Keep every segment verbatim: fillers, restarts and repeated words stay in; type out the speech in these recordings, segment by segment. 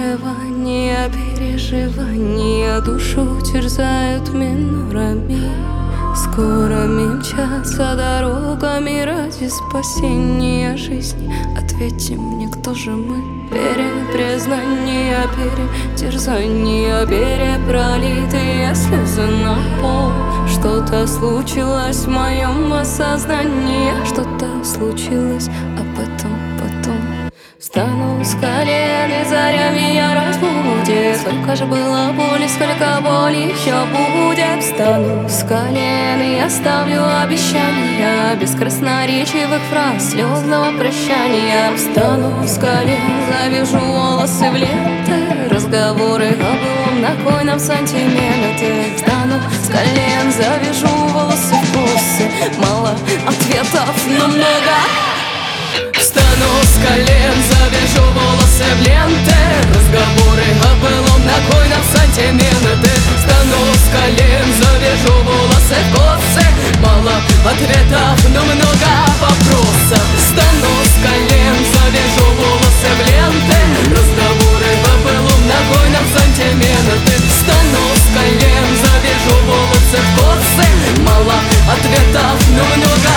переживания, переживания душу терзают минорами. Скоро мчатся дорогами ради спасения жизни. Ответьте мне, кто же мы? Перепризнания, перетерзания, перепролитые слезы на пол. Что-то случилось в моем осознании, что-то случилось, об этом потом. Встану с колен, и заря меня разбудит. Сколько же было боли, сколько боли еще будет. Встану с колен и оставлю обещания без красноречивых фраз, слезного прощания. Встану с колен, завяжу волосы в ленты, разговоры о былом на койном сантиметре. Встану с колен, завяжу волосы в косы, мало ответов, но много. Встану с колен, завяжу волосы в ленты, разговоры о былом на койном сантиметре. Встану с колен, завяжу волосы в косы, мало ответов, но много вопросов. Встану с колен, завяжу волосы в ленты, разговоры о былом на койном сантиметре. Встану с колен, завяжу волосы в косы, мало ответов, но много.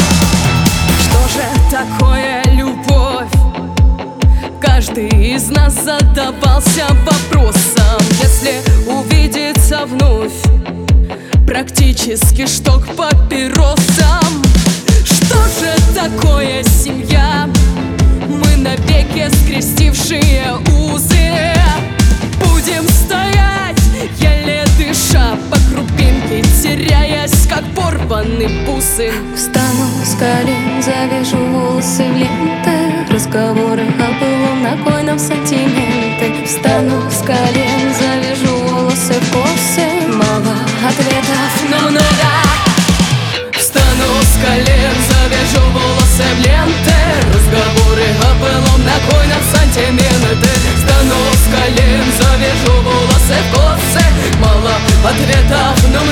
Что же такое любовь? Каждый из нас задавался вопросом. Если увидеться вновь, практически что к папиросам. Что же такое семья? Мы навеки скрестившие узы. Будем стоять, еле дыша, по крупинке теряясь, как порванные бусы. Встану с колен, завяжу волосы в ленты, разговоры о былом на койном сантиметре. Встану с колен, завяжу волосы в косы, мало ответов, но много. Встану с колен, завяжу волосы в ленты, разговоры о былом на койном сантиметре. Встану с колен, завяжу волосы в косы, мало ответов, но